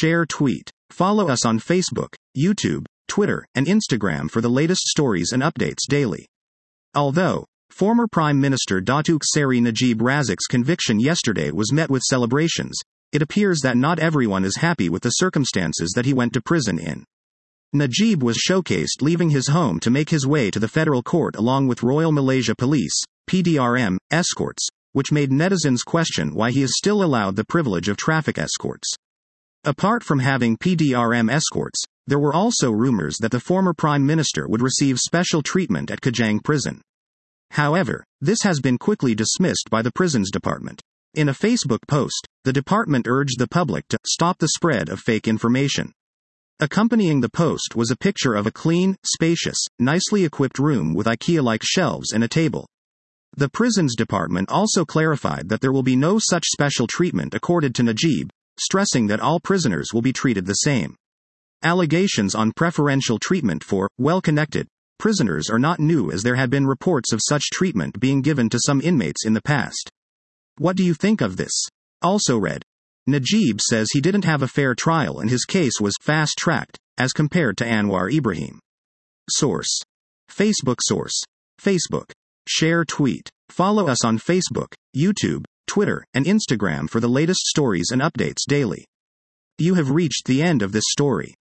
share, tweet. Follow us on Facebook, YouTube, Twitter, and Instagram for the latest stories and updates daily. Although former Prime Minister Datuk Seri Najib Razak's conviction yesterday was met with celebrations, it appears that not everyone is happy with the circumstances that he went to prison in. Najib was showcased leaving his home to make his way to the federal court along with Royal Malaysia Police, PDRM, escorts, which made netizens question why he is still allowed the privilege of traffic escorts. Apart from having PDRM escorts, there were also rumors that the former Prime Minister would receive special treatment at Kajang Prison. However, this has been quickly dismissed by the Prisons Department. In a Facebook post, the department urged the public to stop the spread of fake information. Accompanying the post was a picture of a clean, spacious, nicely equipped room with IKEA-like shelves and a table. The Prisons Department also clarified that there will be no such special treatment accorded to Najib, stressing that all prisoners will be treated the same. Allegations on preferential treatment for well-connected prisoners are not new, as there had been reports of such treatment being given to some inmates in the past. What do you think of this? Also read. Najib says he didn't have a fair trial and his case was fast-tracked, as compared to Anwar Ibrahim. Source. Facebook. Source. Facebook. Share, tweet. Follow us on Facebook, YouTube, Twitter, and Instagram for the latest stories and updates daily. You have reached the end of this story.